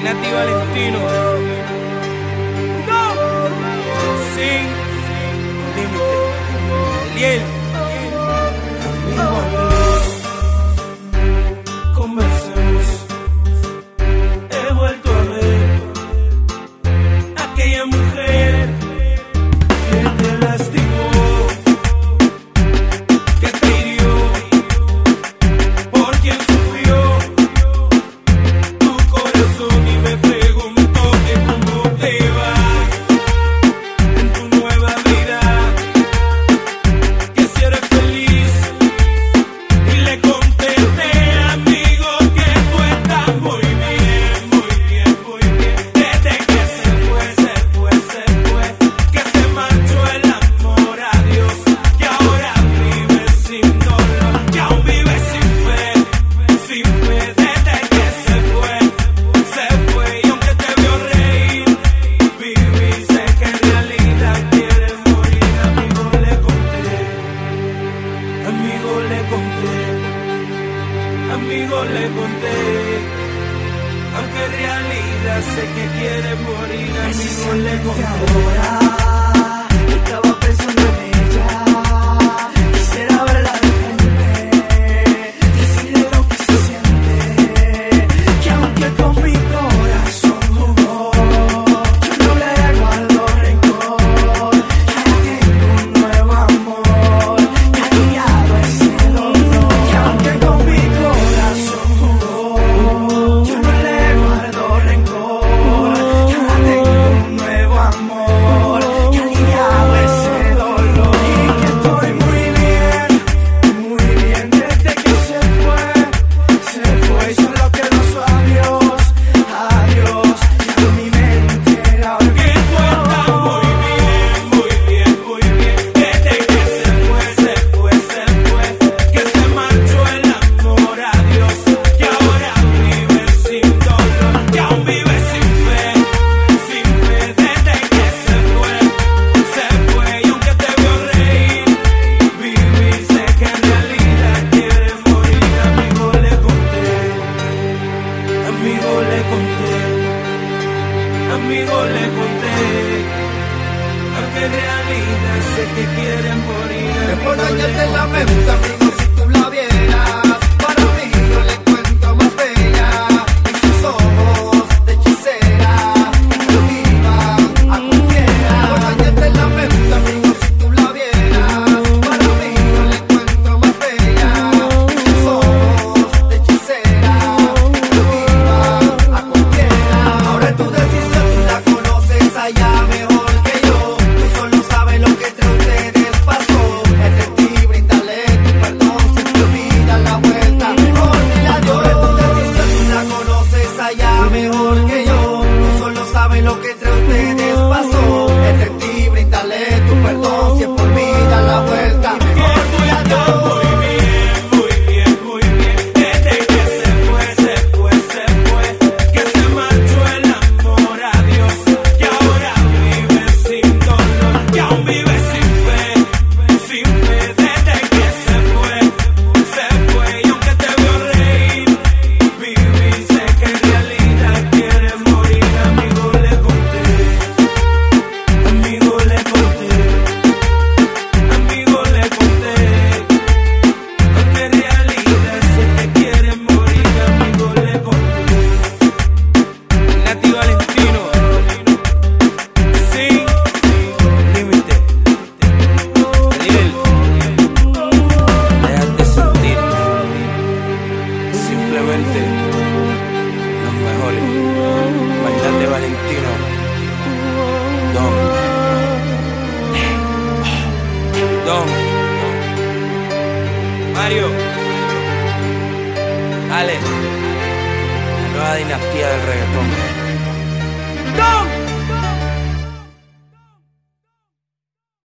Nati Valentino. No. Sin límite. Eliel. Conversemos. He vuelto a ver aquella mujer que te lastimó, que te hirió, por quien sufrió tu corazón, y me preguntó que cómo te va en tu nueva vida, que si eres feliz, y le contesté, amigo, que tú estás muy bien, muy bien, muy bien, desde que se fue, que se marchó el amor a Dios, que ahora vives sin dolor, que aún vives sin fe, desde que se fue, y aunque te vio reír, vivir, sé que en realidad quieres morir, amigo, le conté, aunque en realidad sé que quieres morir, amigo, le conté. Ahora estaba pensando en ella, quisiera verla de frente, decirle lo que se siente, que aunque con mi corazón jugó, yo no le guardo rencor, ya tengo un nuevo amor, que ha aliviado ese dolor, que aunque con mi corazón jugó, yo no le guardo rencor, ya tengo un nuevo amor, que ha aliviado ese dolor, y que estoy muy bien desde que se fue, y solo quedó su adiós, ya en mi mente la Que tú estás muy bien, desde que se fue, que se marchó el amor a Dios, que ahora vives sin dolor, que aún vives sin fe, desde que se fue, y aunque te vio reír, vivir, sé que en realidad quieres morir, amigo, le conté, aunque en realidad sé que quieres morir, Por amigo, le dañarte la conté. mente, amigo, si tú la vieras, para mí yo le encuentro más bella, y sus ojos de hechicera, que cautivan a cualquiera. Por dañarte la mente, amigo, si tú la vieras, para mí yo le encuentro más bella, y sus ojos de hechicera, que cautivan a cualquiera. Ahora tu decisión, tú la conoces allá mejor que yo, tú solo sabes lo que entre ustedes pasó. Es de ti brindarle tu perdón, si te olvidas la vuelta, mejor dile adiós. Ahora tu decisión, tú la conoces allá mejor que yo, tú solo sabes lo que entre ustedes pasó. Es de ti brindarle tu perdón, si es por mí dar la vuelta, mejor dile adiós. Muy bien, desde que se fue, que se marchó el amor a Dios, que ahora vives sin dolor, que aún vives sin fe, desde que se fue, y aunque te vio reír, vivir, sé que en realidad quieres morir, amigo, le conté, aunque en realidad sé que quieres morir, amigo, le conté. Nati Valentino, sin límite. Eliel, déjate sentir. Simplemente los mejores. Nati Valentino, Don Mario, Ale, la nueva dinastía del reggaetón. Don